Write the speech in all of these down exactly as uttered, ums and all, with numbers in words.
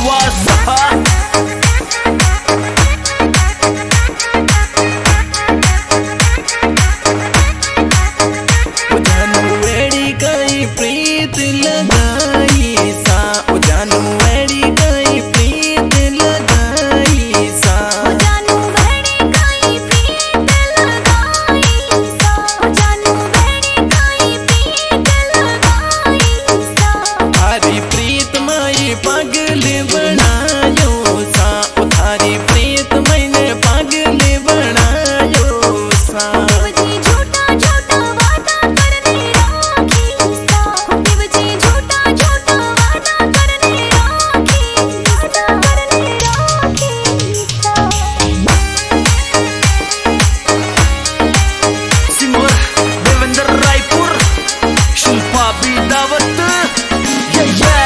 वासा जानू वेड़ी कई प्रीत लगाई सा जानू वेड़ी कई प्रीत लगाई सा जानू वेड़ी कई प्रीत लगाई सा जानू वेड़ी कई प्रीत लगाई सा थारी प्रीत माई पागल बनायो सा थारी प्रीत मैंने पागल बनायो सा जी झूठा झूठा वादा करने राखी सा जी झूठा झूठा वादा करने राखी सा करने राखी सा सिमोर देवेंद्र रायपुर शिल्पा बिदावत या या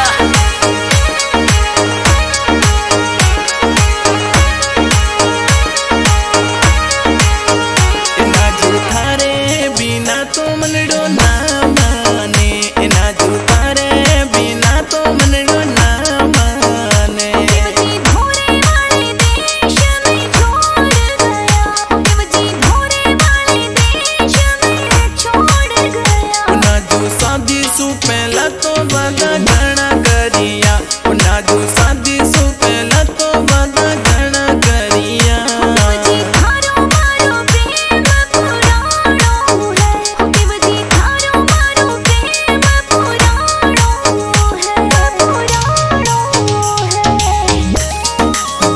इना जो थारे बिना तो मनडो ना माने इना जो थारे बिना तो मनडो ना माने जी भोरे वाले देश में छोड़ गया जी भोरे वाले देश में छोड़ गया ना जो शादी सु पहला तो वादा घना करिया ना जो शादी सु पहला तो वादा घना करिया जी थारो मारो प्रेम पुराणो है जी थारो मारो प्रेम पुराणो है पुराणो है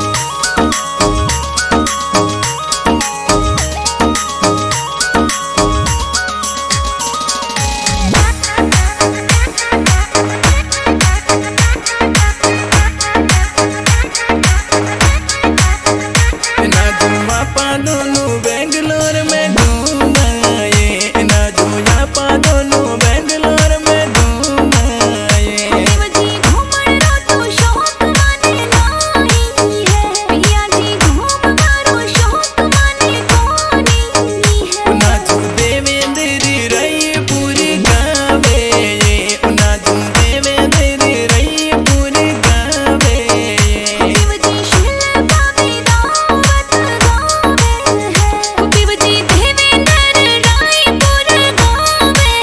ना जो मापा दोनों बेंगलोर में घूमाए ना जो यापा दोनों बेंगलोर में घूमाए जी घूमण रो तो शौक माने नाही है पिया जी घूम मारो शौक माने कोनी है ना जो देवेंद्र रायपुर गावे ना जो देवेंद्र रायपुर गावे जी शिल्पा बिदावत गावे है जी देवेंद्र रायपुर गावे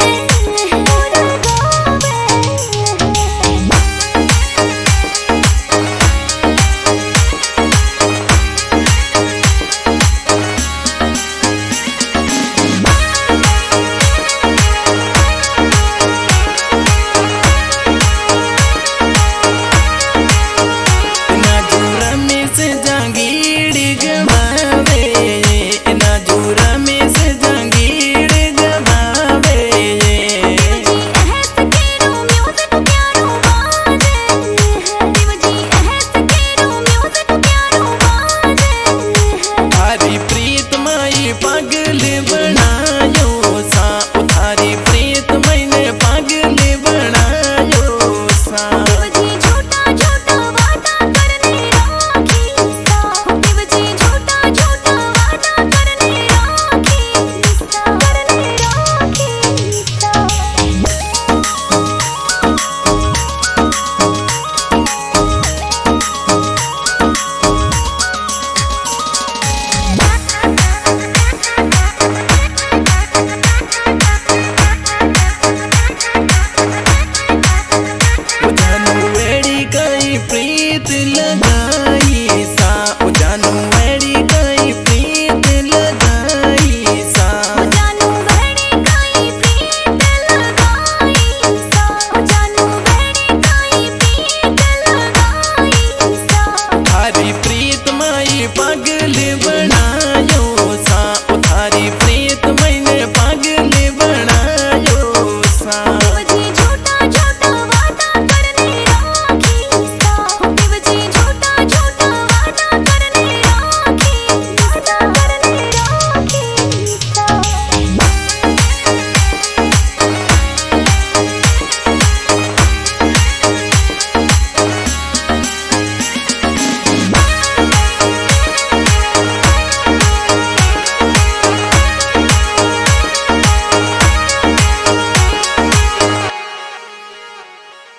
ना जो रमेश जांगीर गवावे ना जो रमेश जांगीर गवावे जी एहस केरो म्यूजिक प्यारो बाजे है जी एहस केरो म्यूजिक प्यारो बाजे है थारी प्रीत माई पागल